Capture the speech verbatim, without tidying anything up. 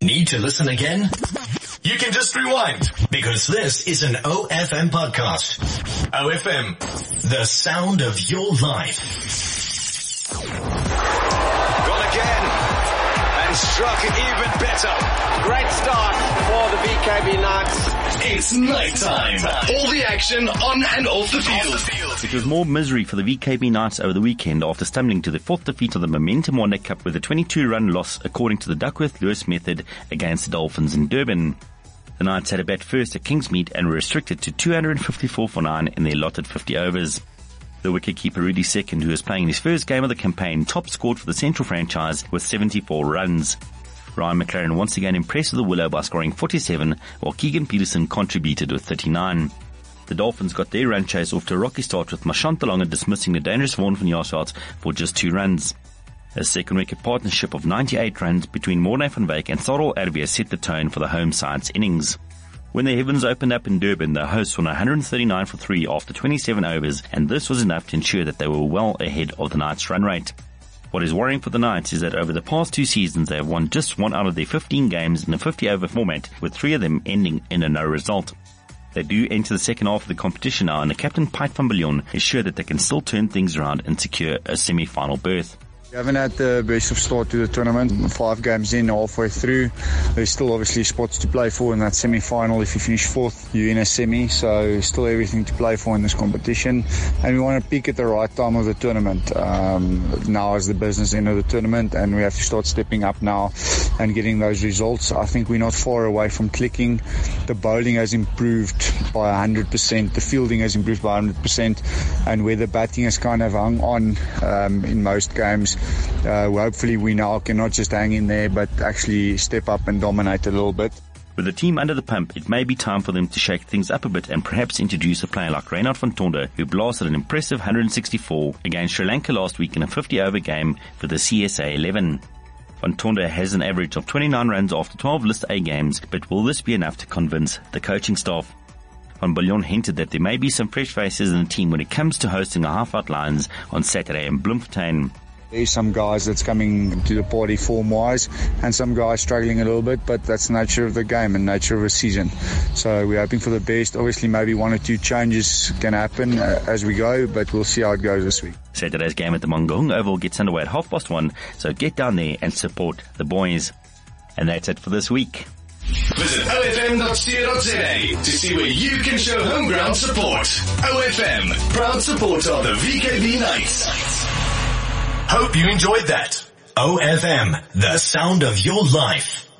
Need to listen again? You can just rewind, because this is an O F M podcast. O F M, the sound of your life. Gone again. And struck even better. Great start for the V K B Knights. It's night time. All the action on and off the field. It was more misery for the V K B Knights over the weekend after stumbling to the fourth defeat of the Momentum One Day Cup with a twenty-two run loss according to the Duckworth-Lewis method against the Dolphins in Durban. The Knights had a bat first at Kingsmead and were restricted to two hundred fifty-four for nine in their allotted fifty overs. The wicketkeeper Rudy Second, who was playing his first game of the campaign, top scored for the Central franchise with seventy-four runs. Ryan McLaren once again impressed the Willow by scoring forty-seven, while Keegan Peterson contributed with thirty-nine. The Dolphins got their run chase off to a rocky start with Mashant Talonga dismissing the dangerous Vaughan van Jaarsveld for just two runs. A second wicket partnership of ninety-eight runs between Morne van Wyk and Sarel Erwes set the tone for the home side's innings. When the heavens opened up in Durban, the hosts won one hundred thirty-nine for three after twenty-seven overs, and this was enough to ensure that they were well ahead of the Knights' run rate. What is worrying for the Knights is that over the past two seasons they have won just one out of their fifteen games in a fifty over format, with three of them ending in a no result. They do enter the second half of the competition now, and the captain Piet van Biljon is sure that they can still turn things around and secure a semi-final berth. We haven't had the best of start to the tournament. Five games in, halfway through. There's still obviously spots to play for in that semi-final. If you finish fourth, you're in a semi, so still everything to play for in this competition. And we want to peak at the right time of the tournament. Um, now is the business end of the tournament, and we have to start stepping up now and getting those results. I think we're not far away from clicking. The bowling has improved by one hundred percent. The fielding has improved by one hundred percent. And where the batting has kind of hung on um, in most games, Uh, well, hopefully we now can not just hang in there, but actually step up and dominate a little bit. With the team under the pump, it may be time for them to shake things up a bit and perhaps introduce a player like Reynard van Tonder, who blasted an impressive one hundred sixty-four against Sri Lanka last week in a fifty over game for the C S A eleven. Van Tonder has an average of twenty-nine runs after twelve List A games, but will this be enough to convince the coaching staff? Van Biljon hinted that there may be some fresh faces in the team when it comes to hosting the Half-Out Lions on Saturday in Bloemfontein. There's some guys that's coming to the party form-wise and some guys struggling a little bit, but that's the nature of the game and nature of a season. So we're hoping for the best. Obviously, maybe one or two changes can happen uh, as we go, but we'll see how it goes this week. Saturday's game at the Mangaung Oval gets underway at half past one, so get down there and support the boys. And that's it for this week. Visit O F M dot co dot Z A to see where you can show home ground support. O F M, proud supporter of the V K B Knights. Hope you enjoyed that. O F M, the sound of your life.